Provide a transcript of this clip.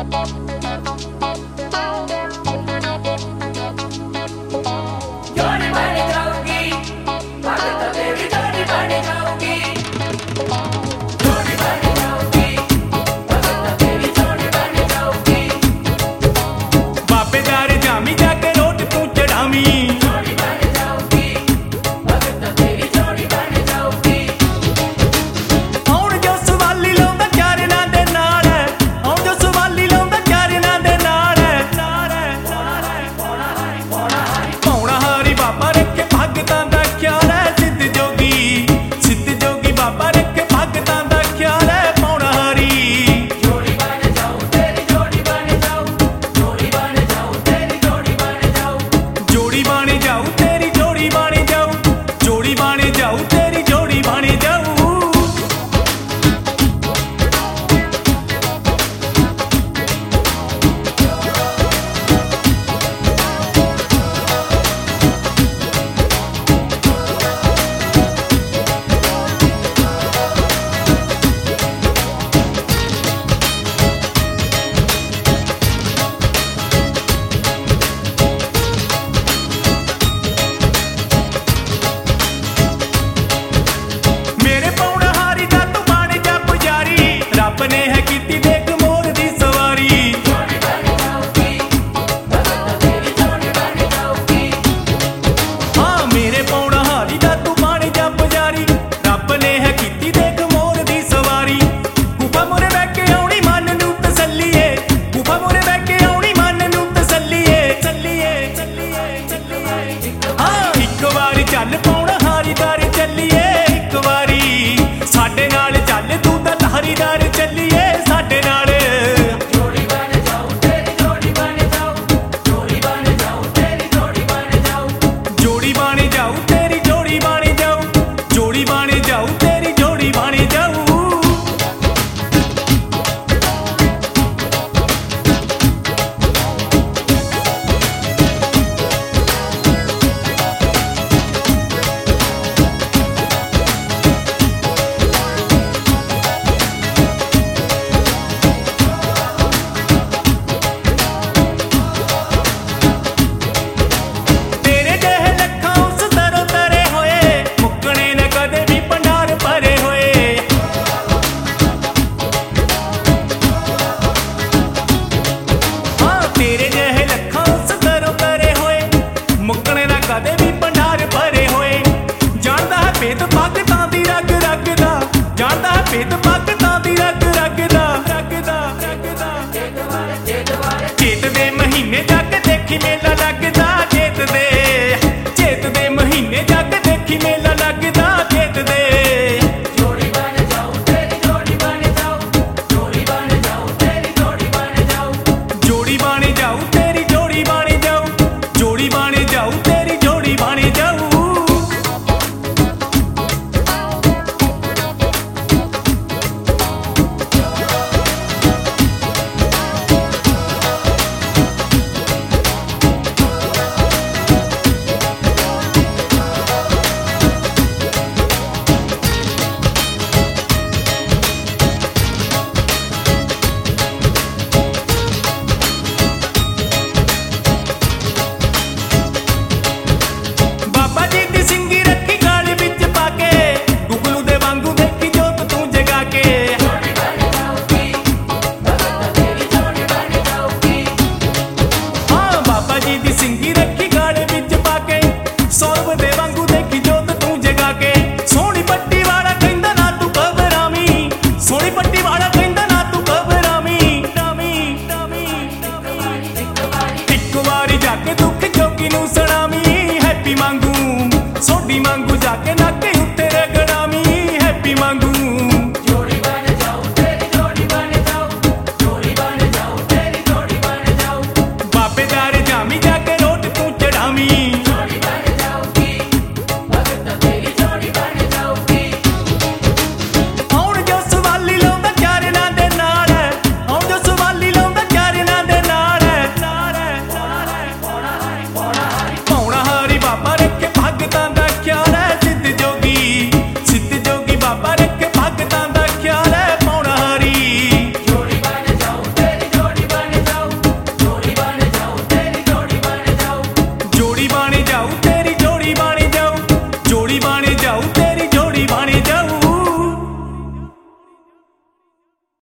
जोड़ी बन जाऊंगी, भगत तेरी जोड़ी बन जाऊंगी, जोड़ी बन जाऊंगी, भगत तेरी जोड़ी बन जाऊंगी। बाबेदार जामी जाके रोट तू चढ़ावी, जोड़ी बन जाऊंगी, भगत तेरी जोड़ी बन जाऊंगी। आउण जो सवाली लाउंदा चारना दे नाल, आउण जो सवाली लाउंदा चारना दे नाल, पौणा हारी बाबा रखे भगतां दा ख्याल है, सिद्ध जोगी बाबा रखे भगतां दा ख्याल है, पौणा हारी। जोड़ी बन जाऊं तेरी जोड़ी बन जाऊं, जोड़ी बन जाऊं तेरी जोड़ी बन जाऊं, जोड़ी बन जाऊ तेरी जोड़ी बन जाऊ, जोड़ी बन जाऊ तेरी जोड़ी बन जाऊ। मेरे पौणा हारी दा तू बन जा पुजारी, रब ने है कीती देख मोर दी सवारी। जोड़ी बन जाऊंगी, भगत तेरी जोड़ी बन जाऊंगी। हाँ मेरे पौणा हारी दा तू बन जा पुजारी, रब ने है कीती देख मोर दी सवारी। गुफा मोरे बह के आउणी मन नू तसल्लीए, गुफा मोरे बह के आउणी मन नू तसल्लीए, चल्लीए हाँ इक वारी चल पौणा हारी दार चल्लीए, इक वारी साडे नाल चल तू दा धारीदार चल्लीए साडे नाल। जोड़ी बन जाऊं तेरी जोड़ी बन जाऊं, जोड़ी बन जाऊं तेरी जोड़ी बन जाऊं, जोड़ी बन जाऊ तेरी जोड़ी बन जाऊ, जोड़ी बन जाऊ तेरी जोड़ी बन जाऊ। तेरे जहे लखां उस दरों तरे होए, मुक्कने न कदे भी भंडार भरे होए। हाँ तेरे जहे लखां उस दरों तरे होए, मुक्कने न कदे भी भंडार भरे होए। जानदा है भेद भगतां दी रग रग दा, जानदा है भेद भगतां दी रग रग दा, चेत दे महीने जाके देखी मेला लगदा।